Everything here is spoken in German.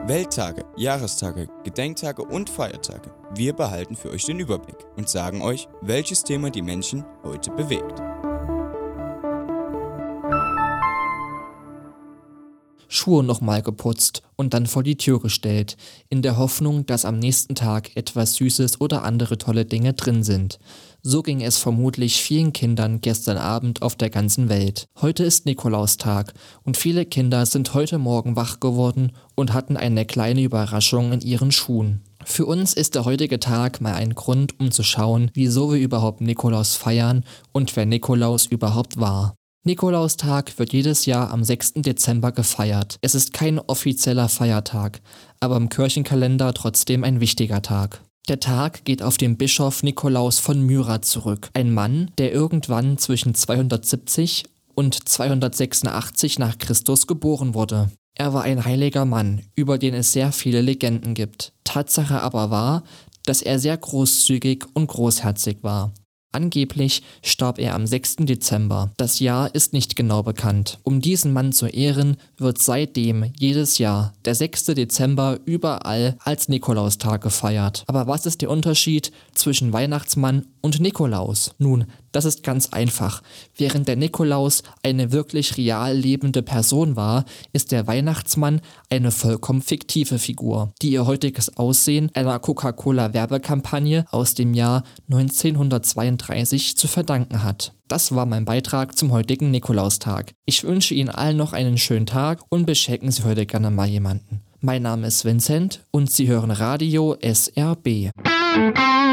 Welttage, Jahrestage, Gedenktage und Feiertage. Wir behalten für euch den Überblick und sagen euch, welches Thema die Menschen heute bewegt. Schuhe nochmal geputzt und dann vor die Tür gestellt, in der Hoffnung, dass am nächsten Tag etwas Süßes oder andere tolle Dinge drin sind. So ging es vermutlich vielen Kindern gestern Abend auf der ganzen Welt. Heute ist Nikolaustag und viele Kinder sind heute Morgen wach geworden und hatten eine kleine Überraschung in ihren Schuhen. Für uns ist der heutige Tag mal ein Grund, um zu schauen, wieso wir überhaupt Nikolaus feiern und wer Nikolaus überhaupt war. Nikolaustag wird jedes Jahr am 6. Dezember gefeiert. Es ist kein offizieller Feiertag, aber im Kirchenkalender trotzdem ein wichtiger Tag. Der Tag geht auf den Bischof Nikolaus von Myra zurück, ein Mann, der irgendwann zwischen 270 und 286 nach Christus geboren wurde. Er war ein heiliger Mann, über den es sehr viele Legenden gibt. Tatsache aber war, dass er sehr großzügig und großherzig war. Angeblich starb er am 6. Dezember. Das Jahr ist nicht genau bekannt. Um diesen Mann zu ehren, wird seitdem jedes Jahr der 6. Dezember überall als Nikolaustag gefeiert. Aber was ist der Unterschied zwischen Weihnachtsmann und Nikolaus? Nun, das ist ganz einfach. Während der Nikolaus eine wirklich real lebende Person war, ist der Weihnachtsmann eine vollkommen fiktive Figur, die ihr heutiges Aussehen einer Coca-Cola-Werbekampagne aus dem Jahr 1932 zu verdanken hat. Das war mein Beitrag zum heutigen Nikolaustag. Ich wünsche Ihnen allen noch einen schönen Tag und beschenken Sie heute gerne mal jemanden. Mein Name ist Vincent und Sie hören Radio SRB.